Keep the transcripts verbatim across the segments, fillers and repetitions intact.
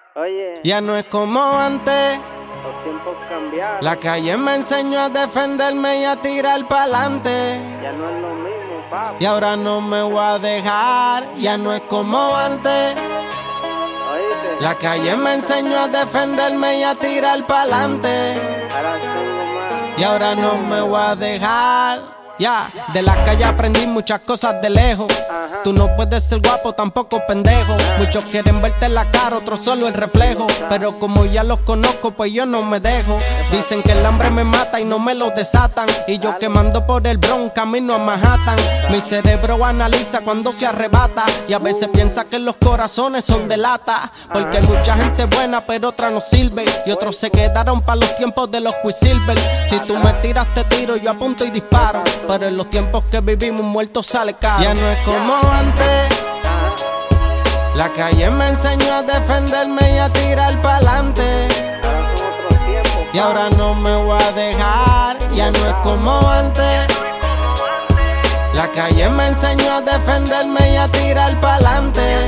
Oye, Ya no es como antes. los tiempos cambiaron. La calle me enseñó a defenderme y a tirar pa'lante. Ya no es lo mismo, papi. Y ahora no me voy a dejar. Ya no es como antes. Oíste, La calle me enseñó a defenderme y a tirar pa'lante. ahora tengo más. Y ahora no me voy a dejar. Ya, de la calle aprendí muchas cosas de lejos. Ajá. Tú no puedes ser guapo, tampoco pendejo. Muchos quieren verte en la cara, otros solo el reflejo. Pero como ya los conozco, pues yo no me dejo. Dicen que el hambre me mata y no me lo desatan. Y yo quemando por el Bronx, camino a Manhattan. Mi cerebro analiza cuando se arrebata. Y a veces piensa que los corazones son de lata. Porque hay mucha gente buena, pero otra no sirve. Y otros se quedaron para los tiempos de los Quicksilver. Si tú me tiras, te tiro, yo apunto y disparo. Pero en los tiempos que vivimos, muerto sale caro. Ya no es como antes. La calle me enseñó a defenderme y a tirar pa'lante. Ahora son otros tiempos. Y ahora no me voy a dejar. Ya no es como antes. La calle me enseñó a defenderme y a tirar pa'lante.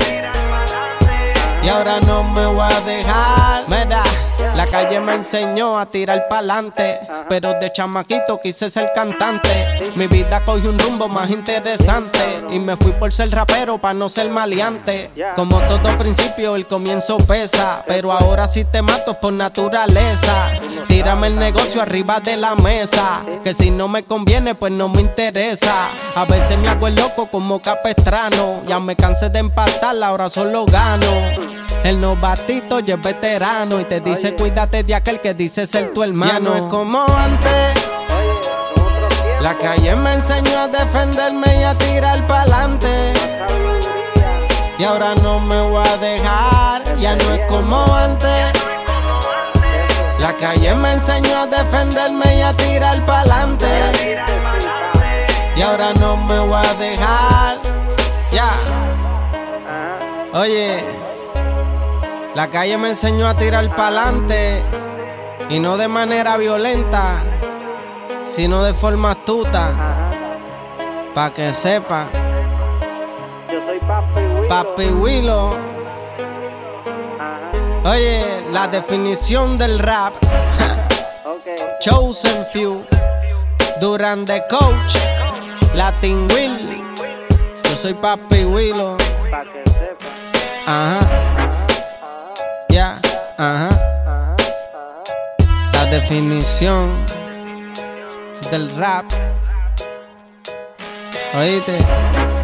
Y ahora no me voy a dejar. Mira, la calle me enseñó a tirar pa'lante. Pero de chamaquito quise ser cantante. Mi vida cogió un rumbo más interesante. Y me fui por ser rapero pa' no ser maleante. Como todo principio el comienzo pesa. Pero ahora sí te mato por naturaleza. Tírame el negocio arriba de la mesa. Que si no me conviene pues no me interesa. A veces me hago el loco como Capestrano. Ya me cansé de empatar, ahora solo gano. El novatito ya es veterano y te dice cuídate de aquel que dice ser tu hermano. Ya no es como antes. Oye, son otros tiempos. La calle me enseñó a defenderme y a tirar pa'lante. Sabiduría. Y ahora no me voy a dejar. Ya no es como antes. La calle me enseñó a defenderme y a tirar pa'lante. Y ahora no me voy a dejar. Ya. Ajá. Oye, la calle me enseñó a tirar pa'lante. Y no de manera violenta, sino de forma astuta. Ajá. Pa' que sepa, Yo soy Papi Willow. Papi Willow. Ajá. Oye, la definición del rap. Ok. Chosen Few, Duran the Coach, Latin Will. Yo soy Papi Willow. Pa' que sepa. Ajá, ya, ajá. Ajá. Ajá. La definición del rap. Oíste.